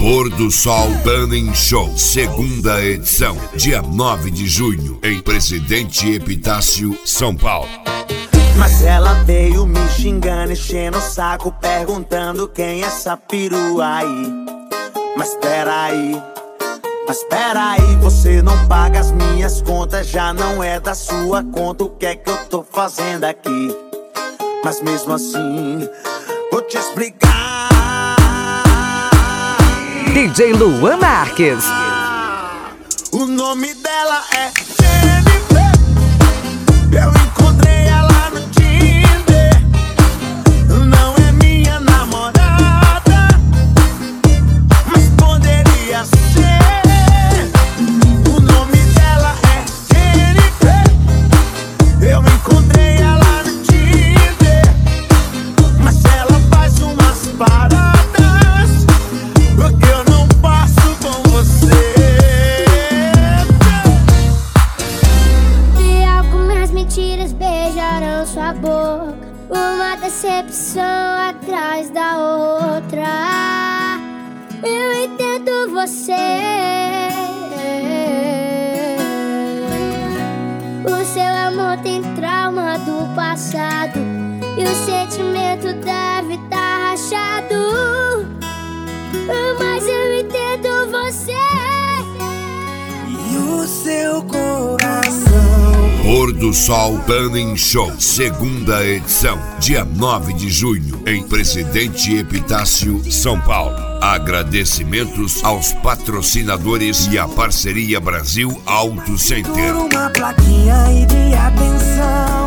Pôr do Sol Burning Show, segunda edição, dia 9 de junho, em Presidente Epitácio, São Paulo. Mas ela veio me xingando, enchendo o saco, perguntando quem é essa perua aí. Mas peraí, você não paga as minhas contas, já não é da sua conta. O que é que eu tô fazendo aqui? Mas mesmo assim, vou te explicar. DJ Luan Marques. O nome dela é Jennifer. Eu encontrei ela no Tinder. Não é minha namorada, mas poderia ser. O nome dela é Jennifer. Eu encontrei ela no Tinder, mas ela faz umas paradas porque eu não passo com você. E algumas mentiras beijarão sua boca, uma decepção atrás da outra. Eu entendo você. O seu amor tem trauma do passado e o sentimento deve estar rachado. Mas eu entendo você e o seu coração. Pôr do Sol Burning Show, segunda edição, dia 9 de junho, em Presidente Epitácio, São Paulo. Agradecimentos aos patrocinadores e à parceria Brasil Auto Center. Por uma plaquinha e de atenção.